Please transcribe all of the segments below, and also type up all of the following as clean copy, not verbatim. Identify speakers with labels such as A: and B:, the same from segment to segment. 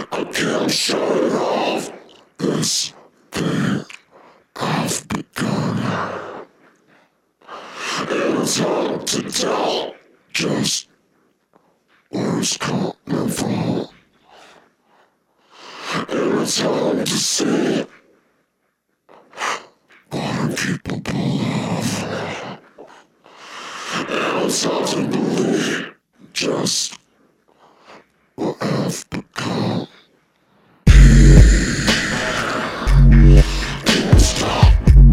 A: I can't shut it off. This thing I've begun. And it's hard to tell just where it's coming from. And it's hard to see what I'm capable of. And it's hard to believe just what I've become. It won't stop.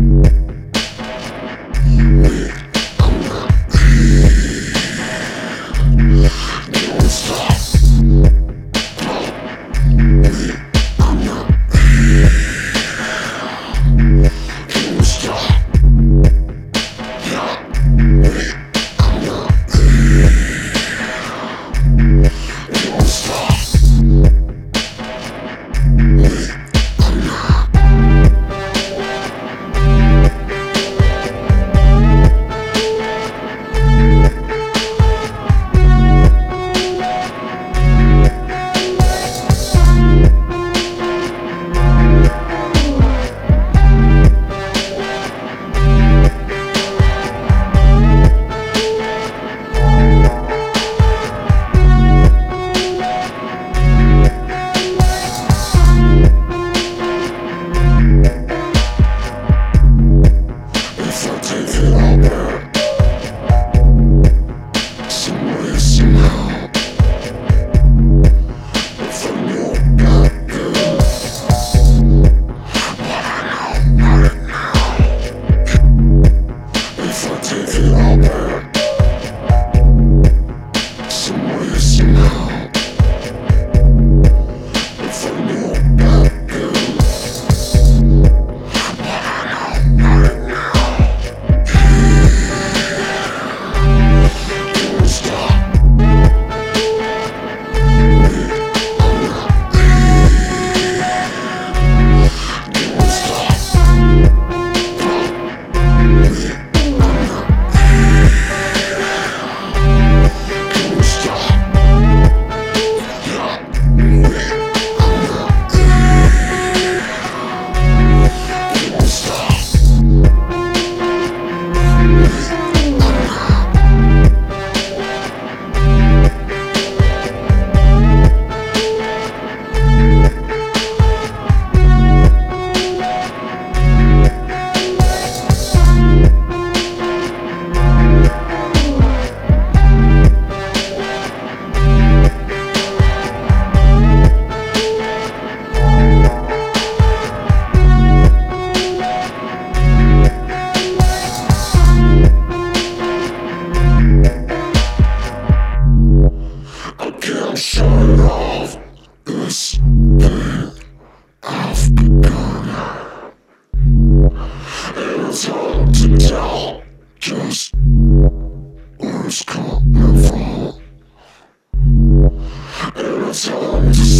A: Shut it off. This thing I've begun. And it's hard to tell just where it's coming from. And it's hard to